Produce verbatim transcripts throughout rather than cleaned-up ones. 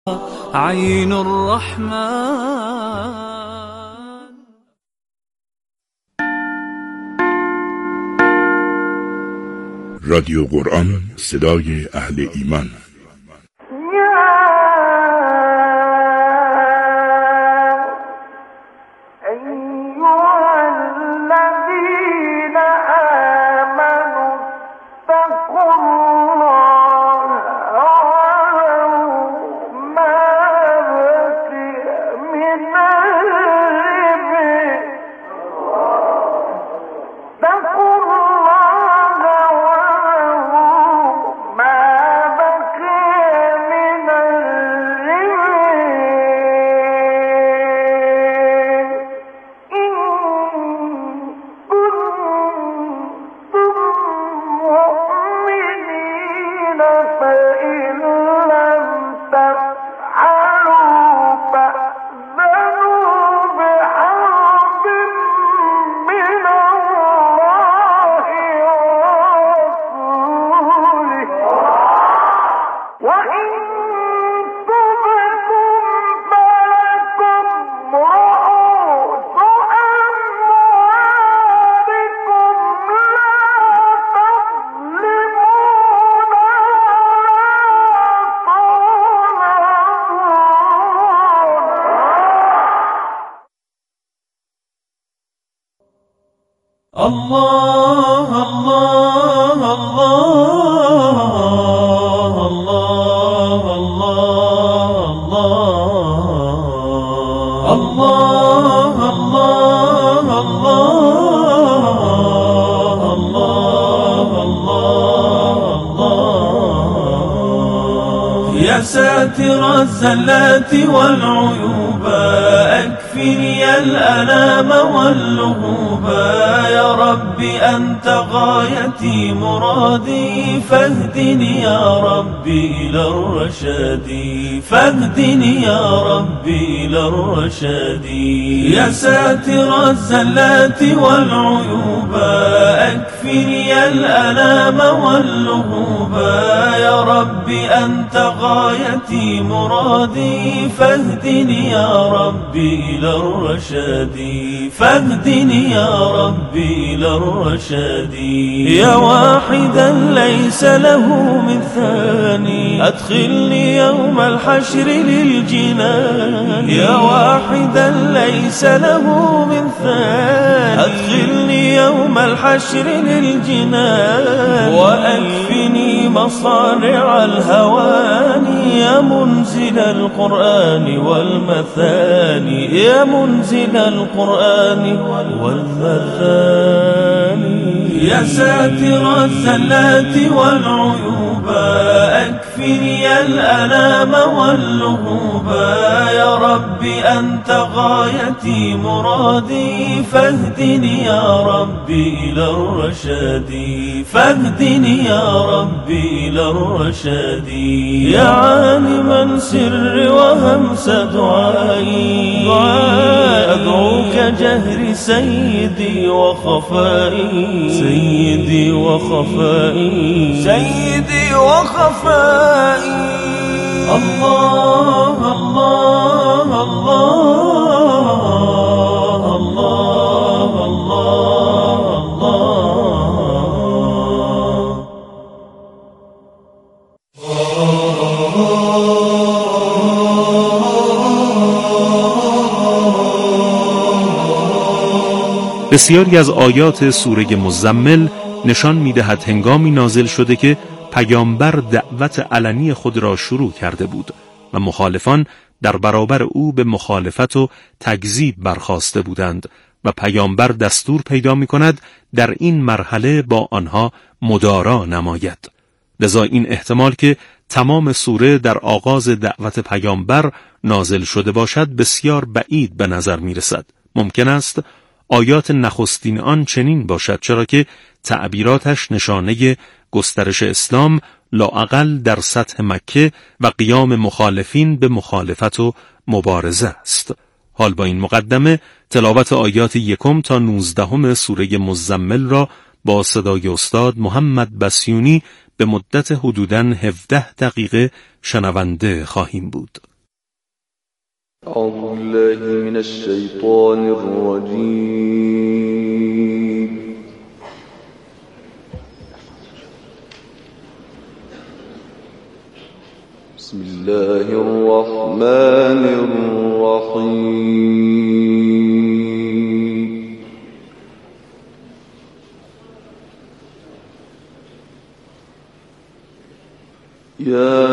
عين الرحمن. رادیو قرآن، صدای اهل ایمان. الله الله الله الله الله الله الله الله الله. يا ساتر الزلات والعيوب اكفني الألام واللهوب، يا رب أنت غايتي مرادي، فاهدني يا ربي إلى الرشاد، فاهدني يا ربي إلى الرشاد. يا ساتر الزلات والعيوب اكفني الألام واللهوب، يا رب أنت غايتي مرادي، فاهدني يا ربي إلى الرشاد، فاهدني يا ربي إلى الرشاد. يا واحدا ليس له من ثاني، أدخلني يوم الحشر للجنان، يا واحدا ليس له من ثاني، أدخلني يوم الحشر للجنان، وأكفني مصارع الهوان، يا منزل القرآن والمثاني، يا منزل القرآن والمثاني. يا ساتر الزلات والعيوب اكفني الألام واللهوب، يا رب أنت غايتي مرادي، فاهدني يا ربي إلى الرشاد، فاهدني يا ربي إلى الرشاد. يا عالما سر وهمس دعائي، أدعوك جهر سيدي وخفائي، سيدي وخفائي، سيدي وخفائي. الله الله الله الله بسیاری از آیات سوره مزمل نشان می‌دهد هنگامی نازل شده که پیامبر دعوت علنی خود را شروع کرده بود و مخالفان در برابر او به مخالفت و تکذیب برخاسته بودند و پیامبر دستور پیدا می‌کند در این مرحله با آنها مدارا نماید. لذا این احتمال که تمام سوره در آغاز دعوت پیامبر نازل شده باشد بسیار بعید به نظر می‌رسد. ممکن است آیات نخستین آن چنین باشد، چرا که تعبیراتش نشانه گسترش اسلام لااقل در سطح مکه و قیام مخالفین به مخالفت و مبارزه است. حال با این مقدمه تلاوت آیات یکم تا نوزدهم سوره مزمل را با صدای استاد محمد بسیونی به مدت حدوداً هفده دقیقه شنونده خواهیم بود. أعوذ بالله من الشيطان الرجيم. بسم الله الرحمن الرحيم. يا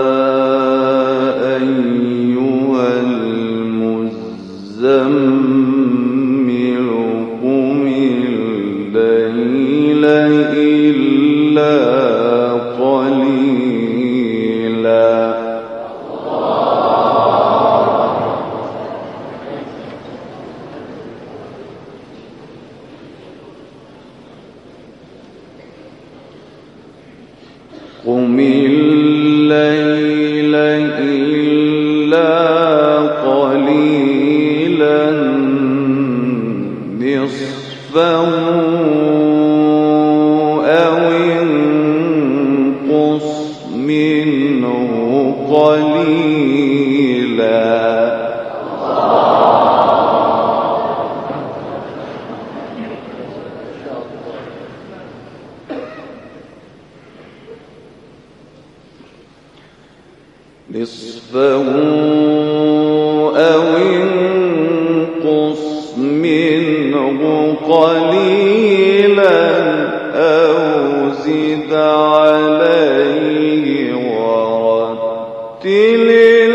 قم الليل إلا قليلا نصفه أو انقص منه قليلا نصفه أو انقص منه قليلا أو زد عليه ورتل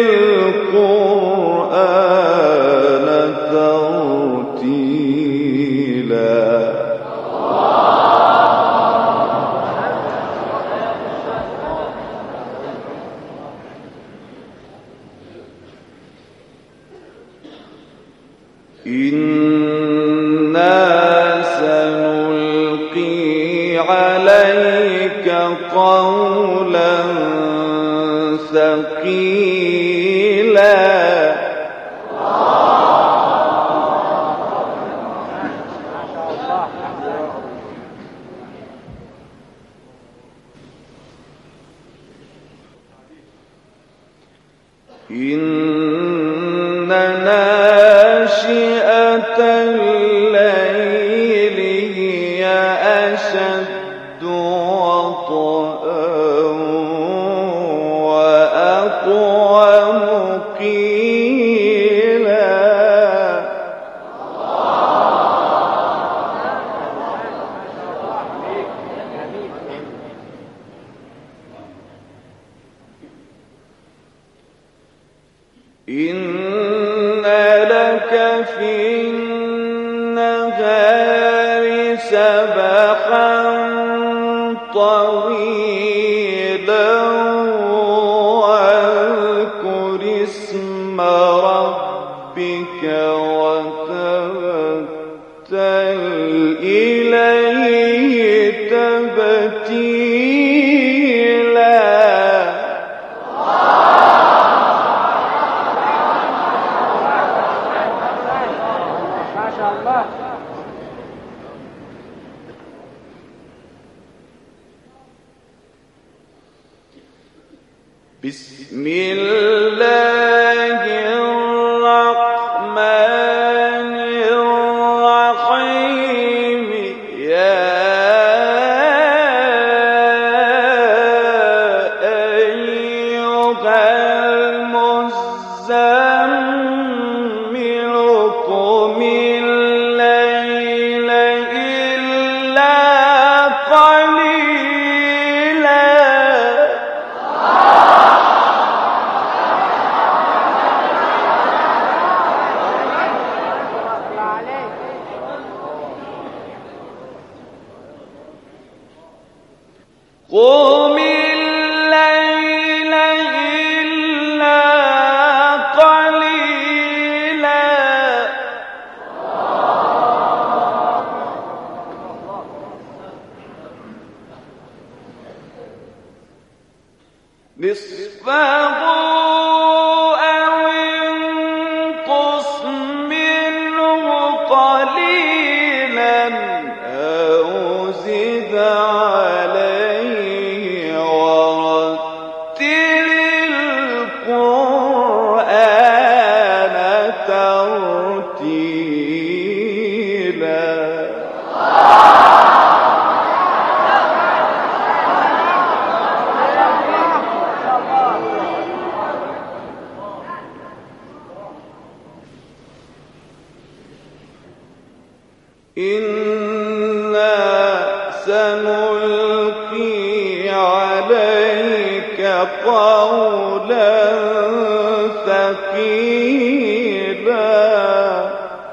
القرآن ترتيلا. إنا سنلقي عليك قولا ثقيلا. إن ناشئة الليل هي أشد وطئا وأقوم قيلا. إن لك في النهار سبحا طويلا واذكر اسم ربك وتبتل إليه تبتيلا. بسم الله الرحمن الرحيم. يا أيها المزمل قم الليل إلا قليلا. قم الليل إلا قليلا إنا سنلقي عليك قولا ثقيلا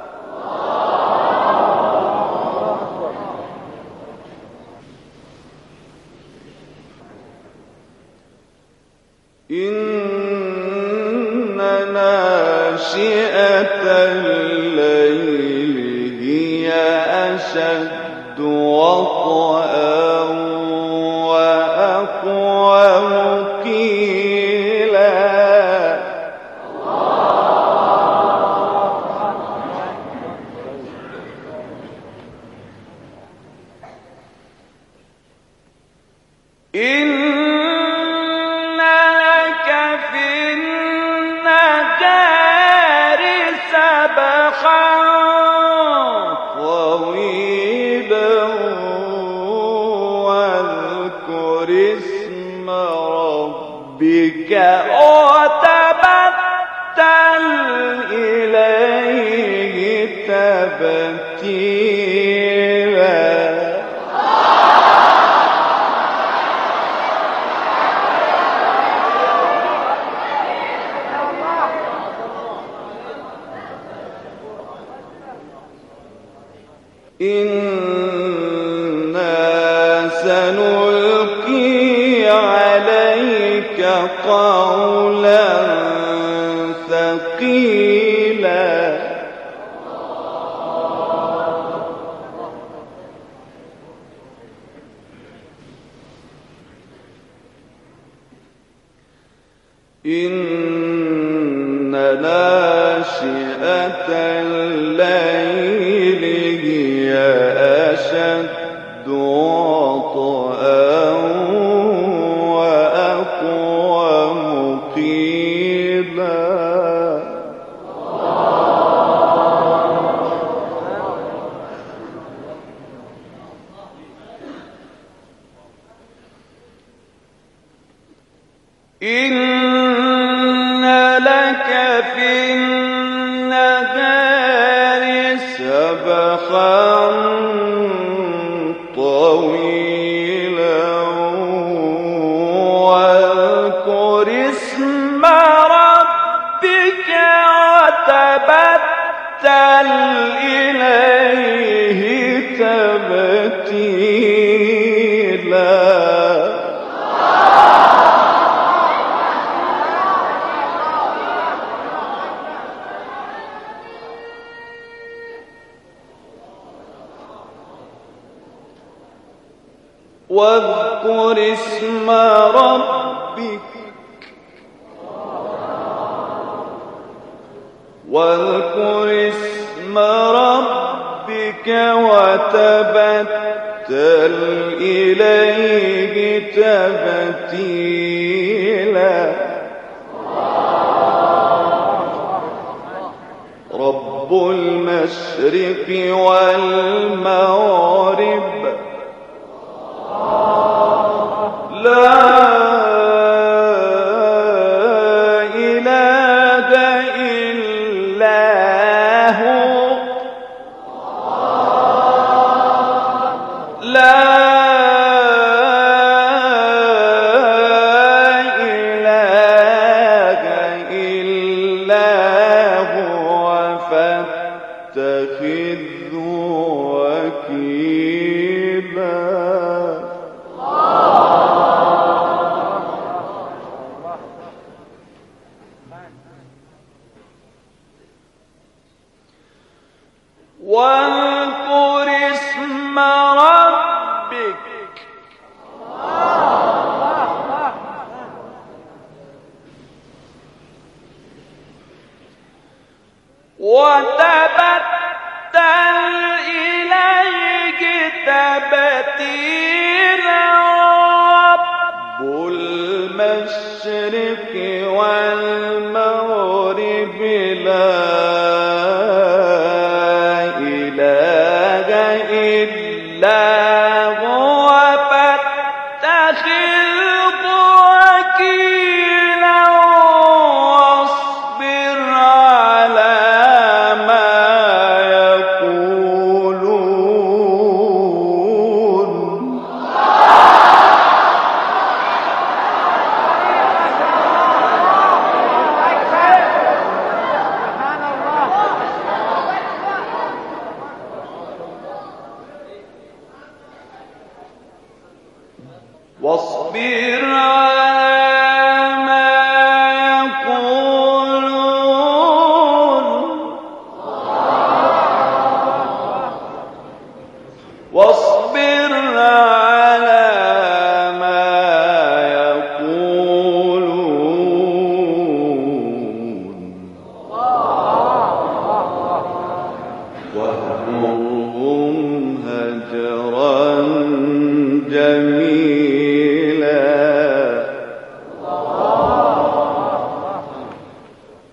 إن ناشئة الليل هي أشد وطئا وأقوم قيلا إن لك في النهار سبحا طويلا واذكر اسم ربك وتبتل إليه تبتيلا إنا سنلقي عليك قولا ثقيلا إن ناشئة الليل هي أشد وطئا وأقوم قيلا إن لك في النهار سبحا طويلا واذكر اسم ربك وتبتل إليه تبتيلا واذكر اسم ربك واذكر اسم ربك وتبتل إليه تبتيلا رب المشرق والمغرب لا إله إلا هو لا إله إلا هو فاتخذه وكيلا واذكر اسم ربك وتبتل إليه تبتيلا رب المشرق والمغرب لا إلا هو فاتخذه وكيلا واصبر على ما يقولون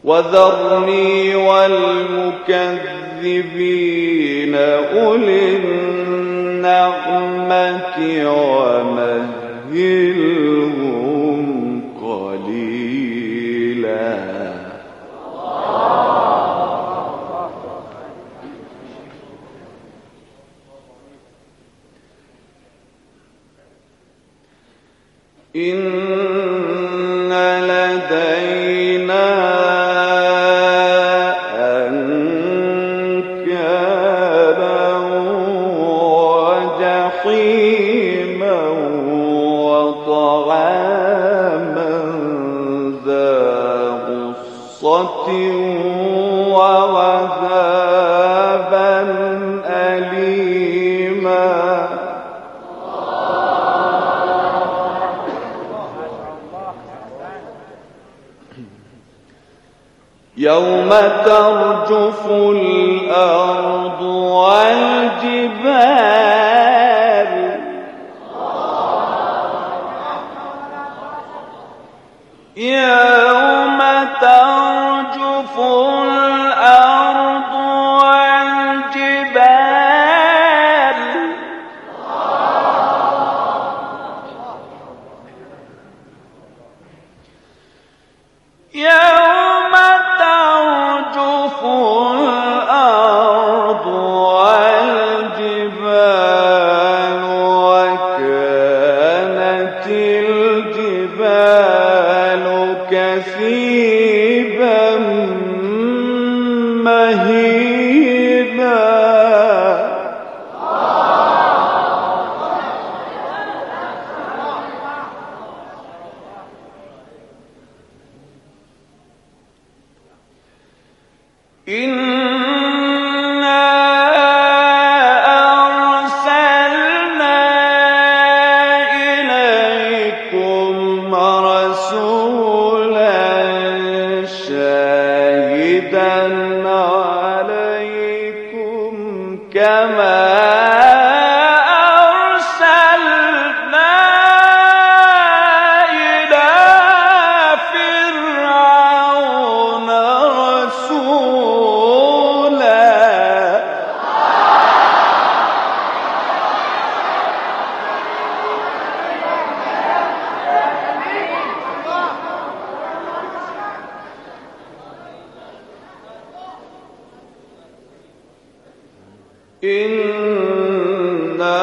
وذرني والمكذبين أولي النعمة ومهلهم قليلا. إن لدينا أنكالا وجحيما وطعاما ذا غصة وعذابا أليما. يوم ترجف الأرض والجبال يوم ترجف الأرض والجبال يوم ترجف الأرض والجبال وكانت الجبال كثيبا مهيلا. إنا أرسلنا إليكم رسولا شاهدا عليكم كما أرسلنا إلى فرعون رسولا. إنا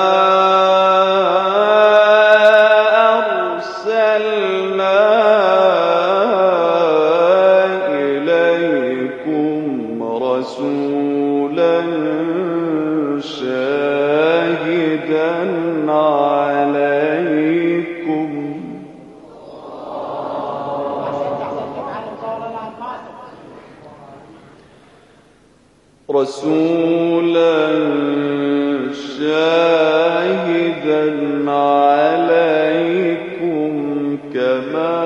أرسلنا إليكم رسولا شاهدا عليكم رسولا شاهدا عليكم كما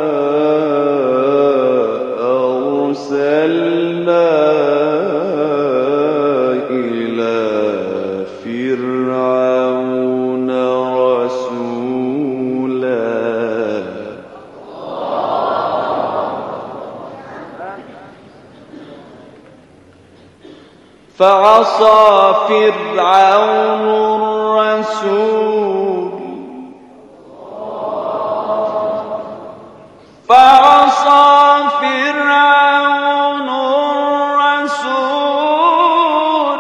أرسلنا إلى فرعون رسولا. فعصى فرعون الرسول فعصى فرعون الرسول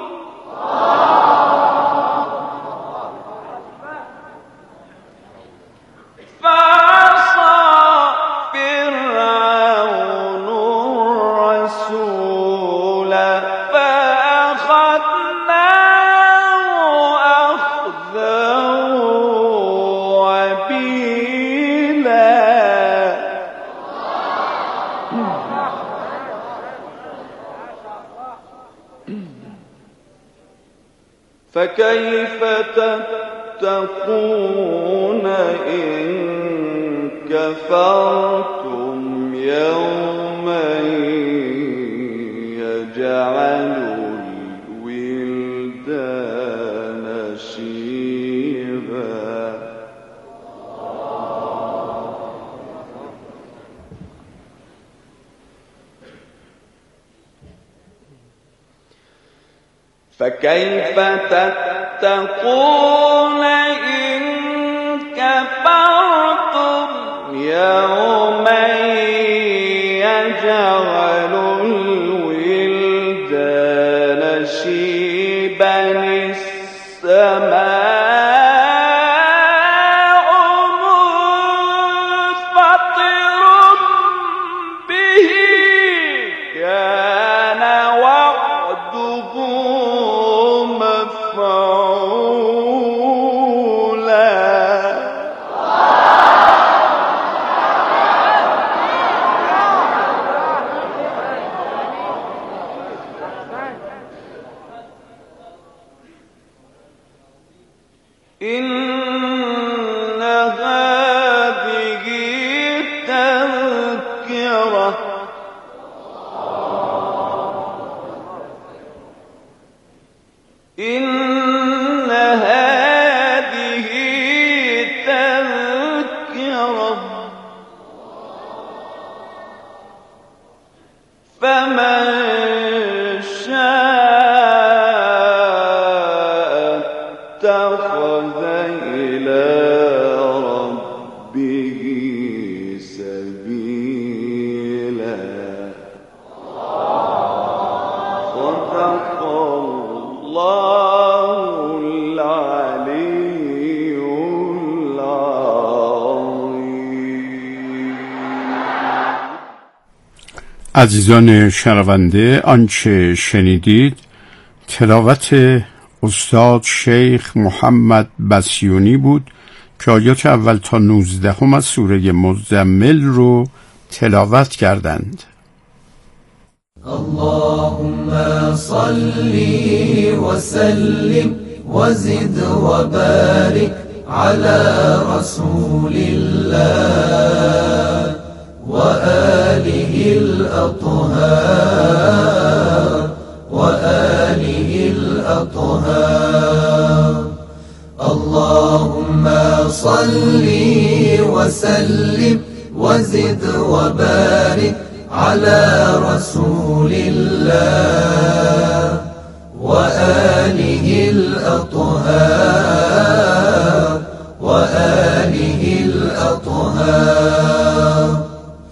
فعصى فرعون الرسول فأخذناه أخذا وبيلا. فكيف تتقون إن كفرتم يوما يجعل الولدان شيبا. فكيف تتقون إن كفرتم يوما يجعل الولدان شيبا السماء إن هذه تذكرة إن هذه تذكرة فمن شاء اتخذ إلى ربه سبيلا. صدق الله العلي العظيم. عزیزان شنونده، آنچه شنیدید تلاوت استاد شیخ محمد بسیونی بود که آیات اول تا نوزدهم از سوره مزمل رو تلاوت کردند. اللهم صل وسلم وزد وبارك على رسول الله وآله الأطهار وآله الأطهار. اللهم صل وسلم وزد وبارك على رسول الله وآله الأطهار وآله الأطهار.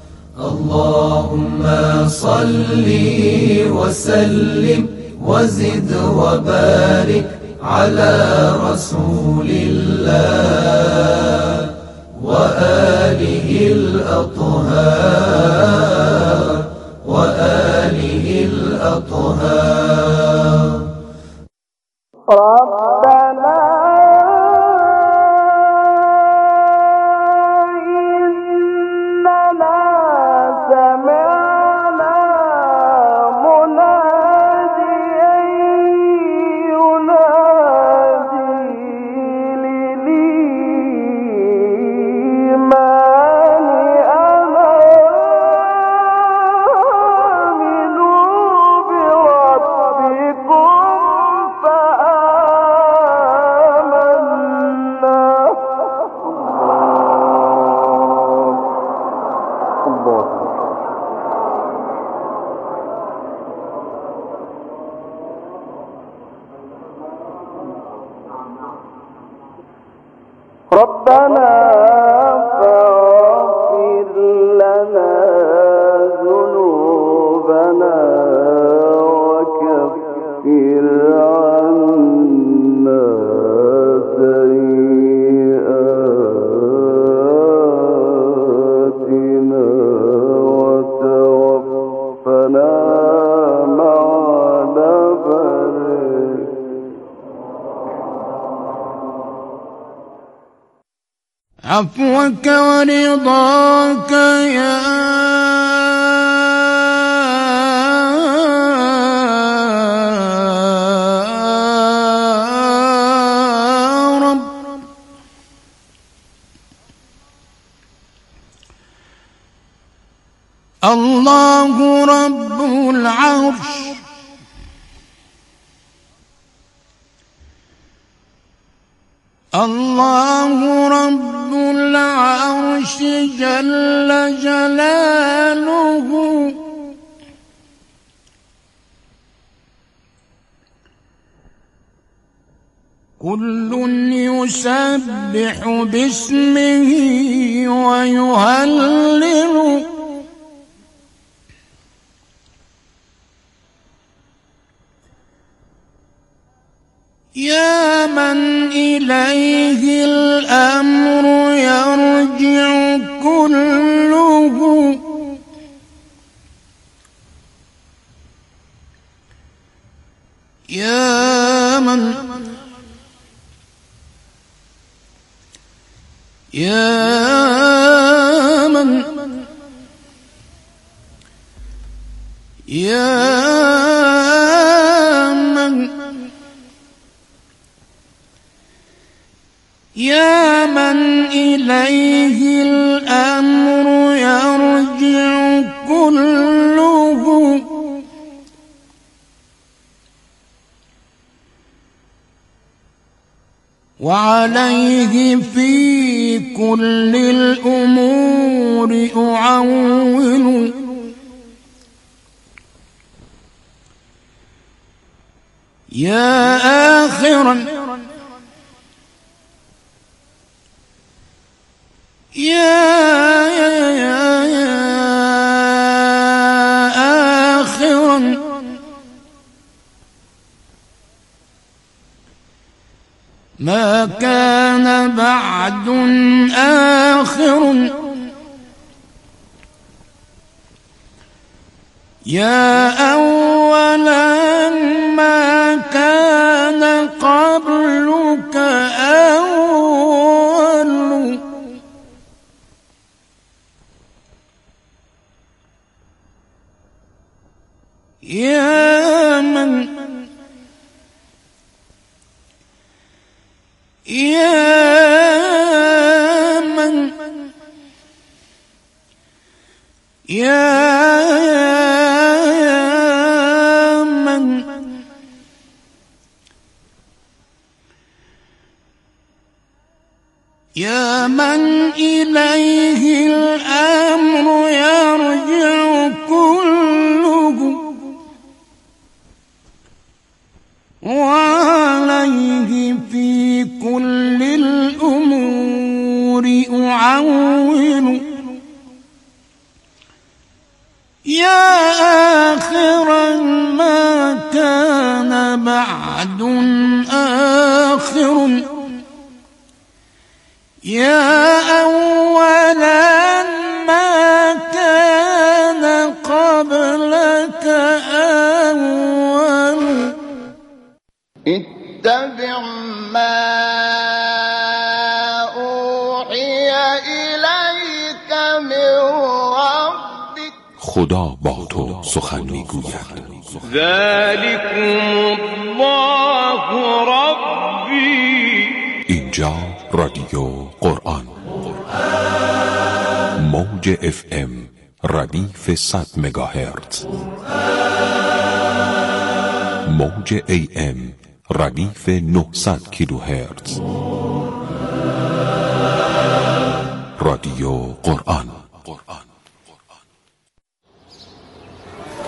اللهم صل وسلم وزد وبارك على رسول الله وآله الأطهار وآله الأطهار. ربنا ربنا فاغفر لنا ذنوبنا وكفر عنا سيئاتنا وتوفنا مع الأبرار. عفوك ورضاك يا رب. الله رب العرش الله رب العرش جل جلاله كل يسبح باسمه ويهلل يا من إليه الأمر يرجع كله يا من يا من يا من يا من إليه الأمر يرجع كله وعليه في كل الأمور أعول يا آخرا يا يا يا يا آخرا ما كان بعد آخر يا أولا ما كان قبلك أول يا من يا من يا من يا من إليه الأمر يرجع كله وعليه في كل الأمور أعول يا آخرا ما كان بعد آخر يا أولا ما كان قبلك أول اتبع ما أوحي إليك من ربك. خدا با تو سخن میگوید. ذلكم الله ربی. اینجا رادیو قرآن موج اف ام ردیف صد مگاهرتز، موج ای ام ردیف نهصد کیلوهرتز. رادیو قرآن.